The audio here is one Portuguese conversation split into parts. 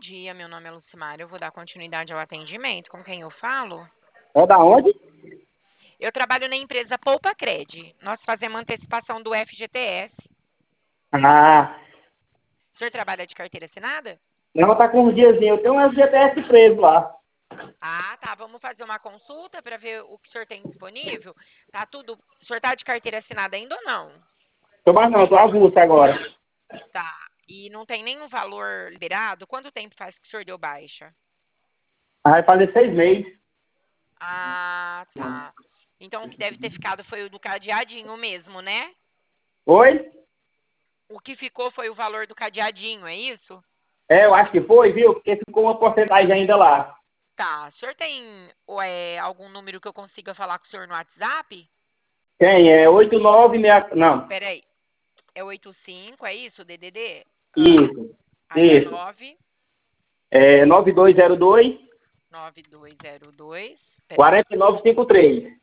dia, meu nome é Lucimara, eu vou dar continuidade ao atendimento. Com quem eu falo? É da onde? Eu trabalho na empresa Poupa Cred. Nós fazemos antecipação do FGTS. Ah, O senhor trabalha de carteira assinada? não, tá com uns diazinhos. Eu tenho um FGTS preso lá. Ah, tá. Vamos fazer uma consulta para ver o que o senhor tem disponível. Tá tudo. O senhor tá de carteira assinada ainda ou não? Tô mais não, tô avulso agora. Tá. E não tem nenhum valor liberado? Quanto tempo faz que o senhor deu baixa? Vai fazer 6 meses. Ah, tá. Então o que deve ter ficado foi o do cadeadinho mesmo, né? Oi? O que ficou foi o valor do cadeadinho, é isso? É, eu acho que foi, viu? Porque ficou uma porcentagem ainda lá. Tá. O senhor tem algum número que eu consiga falar com o senhor no WhatsApp? Tem, é 8966... Não, Peraí. É 85, é isso, DDD? isso, Aí é isso. 9 É 9202 9202. Peraí. 4953.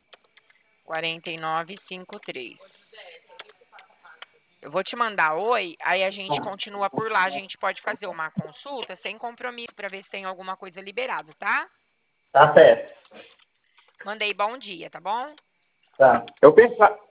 4953. Eu vou te mandar oi, aí a gente continua por lá. A gente pode fazer uma consulta sem compromisso para ver se tem alguma coisa liberada, tá? Tá certo. Mandei bom dia, tá bom? Tá. Eu pensava...